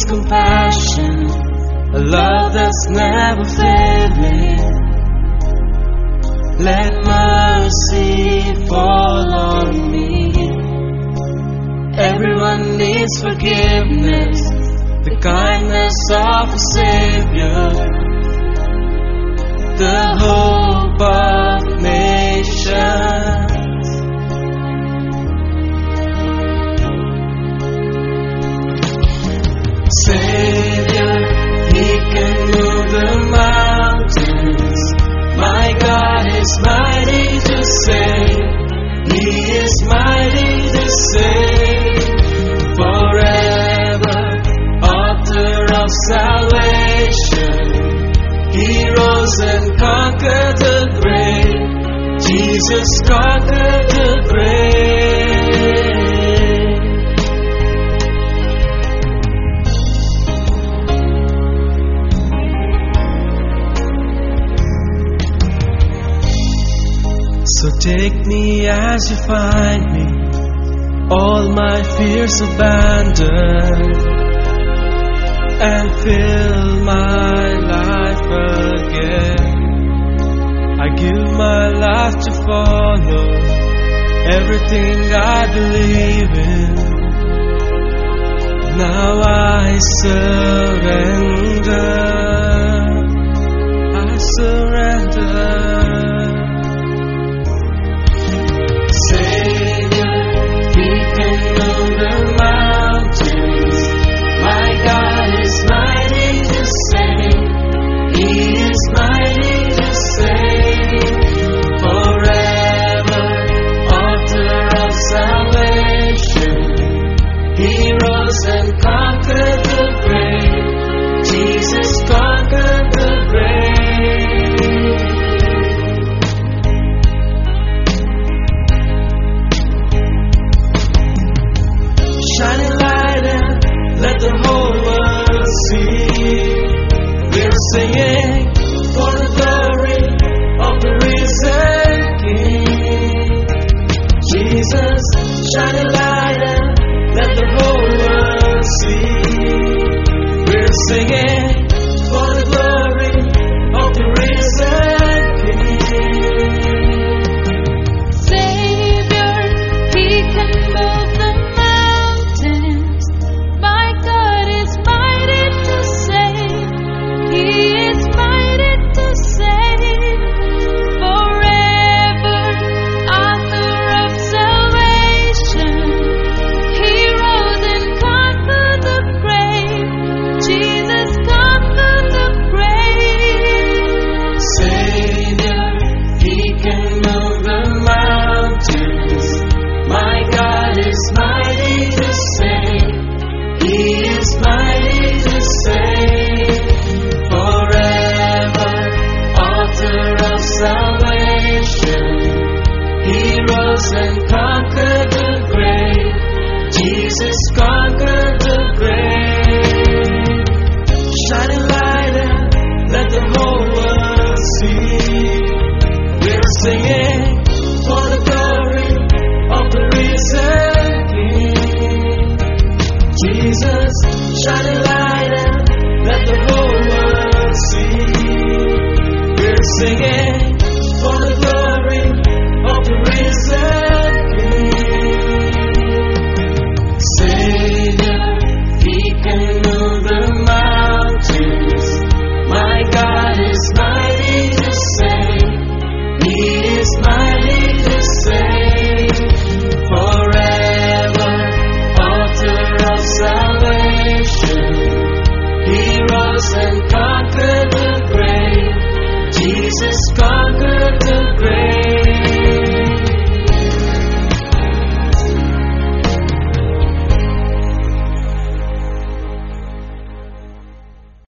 compassion, a love that's never failing. Let mercy fall on me. Everyone needs forgiveness, the kindness of a Savior, the hope of nations. Savior, He can move the mountains. My God is mighty to save. He is mighty to save. Forever, author of salvation. He rose and conquered the grave. Jesus conquered the grave. So take me as you find me, all my fears abandoned, and fill my life again. I give my life to follow everything I believe in. Now I surrender. I surrender. Singing for the glory of the risen King. Jesus, shine a light and let the whole world see. We're singing for the glory of the risen King. Savior, He can move the mountains. My God is mighty to save. He is mighty to save. Forever, author of salvation. He rose and conquered the grave. Jesus conquered the grave. Savior, He can move the mountains. My God is mighty to save. He is mighty to save. Forever, author of salvation. He rose and conquered